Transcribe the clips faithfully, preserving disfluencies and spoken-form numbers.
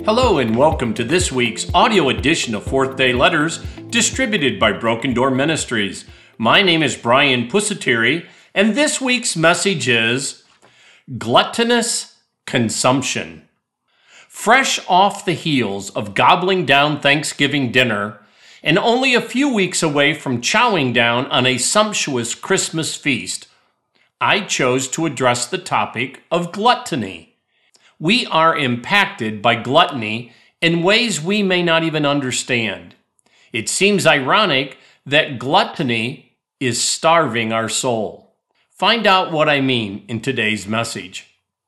Hello and welcome to this week's audio edition of Fourth Day Letters, distributed by Broken Door Ministries. My name is Brian Pusateri, and this week's message is Gluttonous Consumption. Fresh off the heels of gobbling down Thanksgiving dinner, and only a few weeks away from chowing down on a sumptuous Christmas feast, I chose to address the topic of gluttony. We are impacted by gluttony in ways we may not even understand. It seems ironic that gluttony is starving our soul. Find out what I mean in today's message.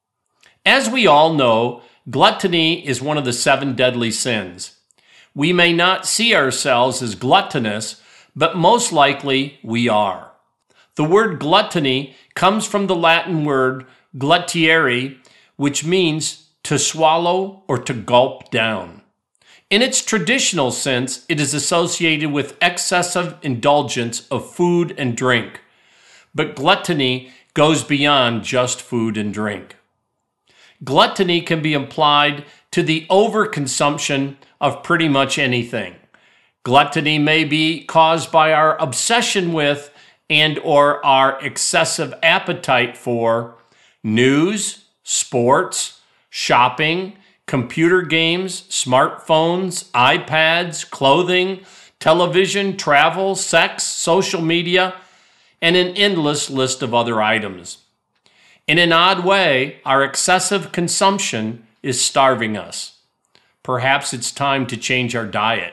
As we all know, gluttony is one of the seven deadly sins. We may not see ourselves as gluttonous, but most likely we are. The word gluttony comes from the Latin word gluttiere, which means to swallow or to gulp down. In its traditional sense, it is associated with excessive indulgence of food and drink. But gluttony goes beyond just food and drink. Gluttony can be applied to the overconsumption of pretty much anything. Gluttony may be caused by our obsession with and or our excessive appetite for news, sports, shopping, computer games, smartphones, iPads, clothing, television, travel, sex, social media, and an endless list of other items. In an odd way, our excessive consumption is starving us. Perhaps it's time to change our diet.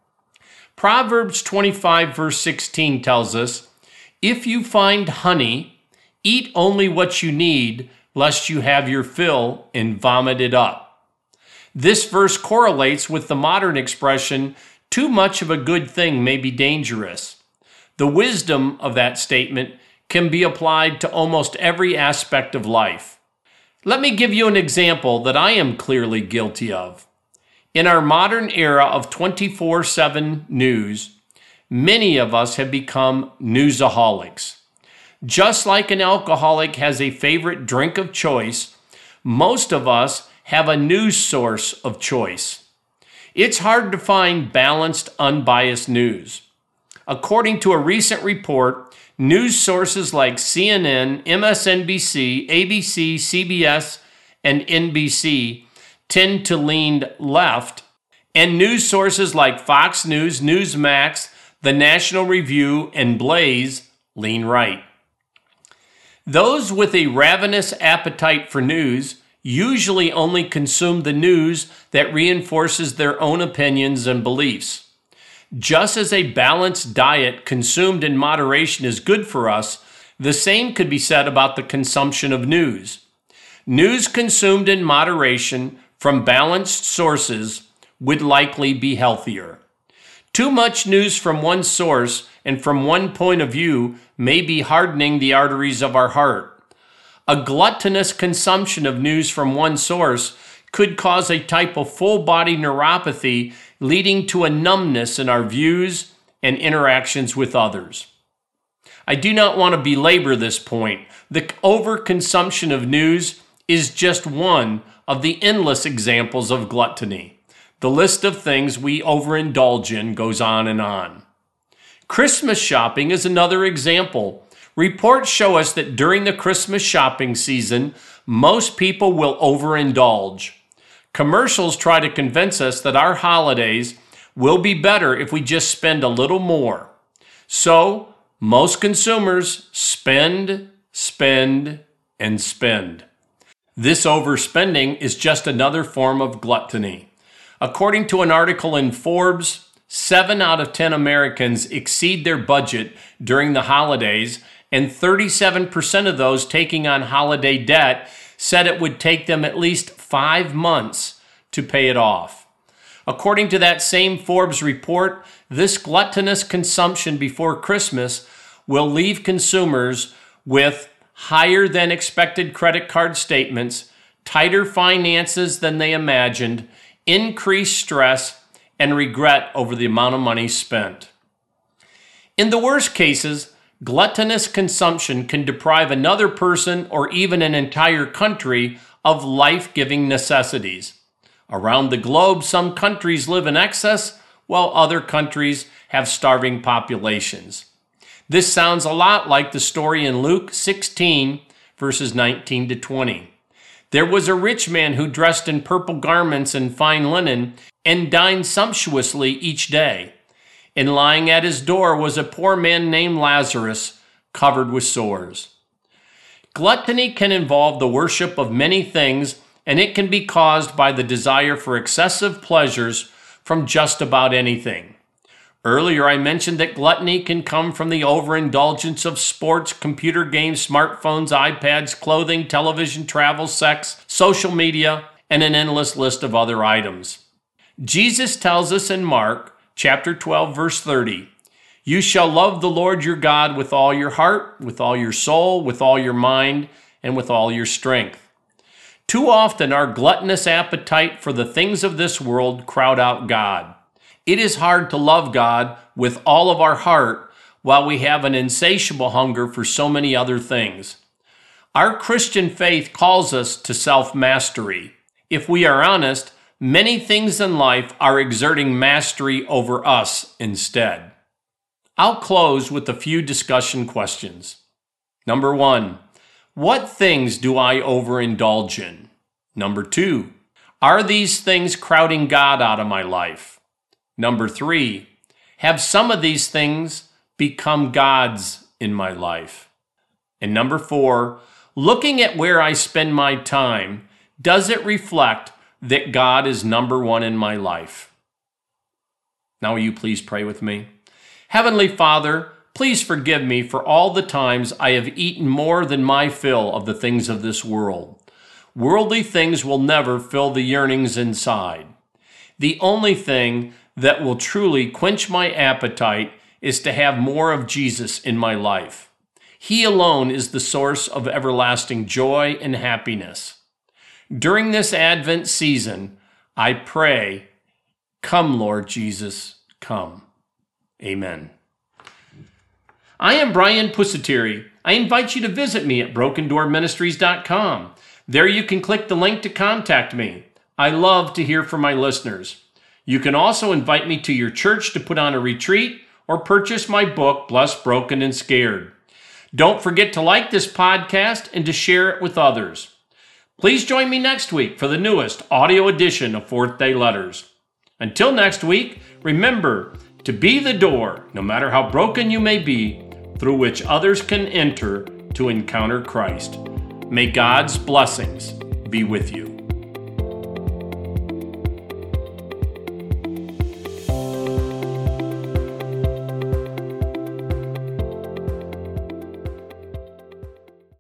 Proverbs twenty-five verse sixteen tells us, "If you find honey, eat only what you need, lest you have your fill and vomit it up." This verse correlates with the modern expression, "too much of a good thing may be dangerous." The wisdom of that statement can be applied to almost every aspect of life. Let me give you an example that I am clearly guilty of. In our modern era of twenty-four seven news, many of us have become newsaholics. Just like an alcoholic has a favorite drink of choice, most of us have a news source of choice. It's hard to find balanced, unbiased news. According to a recent report, news sources like C N N, M S N B C, A B C, C B S, and N B C tend to lean left, and news sources like Fox News, Newsmax, The National Review, and Blaze lean right. Those with a ravenous appetite for news usually only consume the news that reinforces their own opinions and beliefs. Just as a balanced diet consumed in moderation is good for us, the same could be said about the consumption of news. News consumed in moderation from balanced sources would likely be healthier. Too much news from one source and from one point of view may be hardening the arteries of our heart. A gluttonous consumption of news from one source could cause a type of full-body neuropathy, leading to a numbness in our views and interactions with others. I do not want to belabor this point. The overconsumption of news is just one of the endless examples of gluttony. The list of things we overindulge in goes on and on. Christmas shopping is another example. Reports show us that during the Christmas shopping season, most people will overindulge. Commercials try to convince us that our holidays will be better if we just spend a little more. So, most consumers spend, spend, and spend. This overspending is just another form of gluttony. According to an article in Forbes, seven out of ten Americans exceed their budget during the holidays, and thirty-seven percent of those taking on holiday debt said it would take them at least five months to pay it off. According to that same Forbes report, this gluttonous consumption before Christmas will leave consumers with higher than expected credit card statements, tighter finances than they imagined, increased stress, and regret over the amount of money spent. In the worst cases, gluttonous consumption can deprive another person or even an entire country of life-giving necessities. Around the globe, some countries live in excess, while other countries have starving populations. This sounds a lot like the story in Luke sixteen, verses nineteen to twenty. There was a rich man who dressed in purple garments and fine linen and dined sumptuously each day. And lying at his door was a poor man named Lazarus, covered with sores. Gluttony can involve the worship of many things, and it can be caused by the desire for excessive pleasures from just about anything. Earlier, I mentioned that gluttony can come from the overindulgence of sports, computer games, smartphones, iPads, clothing, television, travel, sex, social media, and an endless list of other items. Jesus tells us in Mark chapter twelve, verse thirty, "You shall love the Lord your God with all your heart, with all your soul, with all your mind, and with all your strength." Too often, our gluttonous appetite for the things of this world crowd out God. It is hard to love God with all of our heart while we have an insatiable hunger for so many other things. Our Christian faith calls us to self-mastery. If we are honest, many things in life are exerting mastery over us instead. I'll close with a few discussion questions. Number one, what things do I overindulge in? Number two, are these things crowding God out of my life? Number three, have some of these things become gods in my life? And number four, looking at where I spend my time, does it reflect that God is number one in my life? Now will you please pray with me? Heavenly Father, please forgive me for all the times I have eaten more than my fill of the things of this world. Worldly things will never fill the yearnings inside. The only thing that will truly quench my appetite is to have more of Jesus in my life. He alone is the source of everlasting joy and happiness. During this Advent season, I pray, come, Lord Jesus, come. Amen. I am Brian Pusateri. I invite you to visit me at broken door ministries dot com. There you can click the link to contact me. I love to hear from my listeners. You can also invite me to your church to put on a retreat or purchase my book, Blessed, Broken, and Scared. Don't forget to like this podcast and to share it with others. Please join me next week for the newest audio edition of Fourth Day Letters. Until next week, remember to be the door, no matter how broken you may be, through which others can enter to encounter Christ. May God's blessings be with you.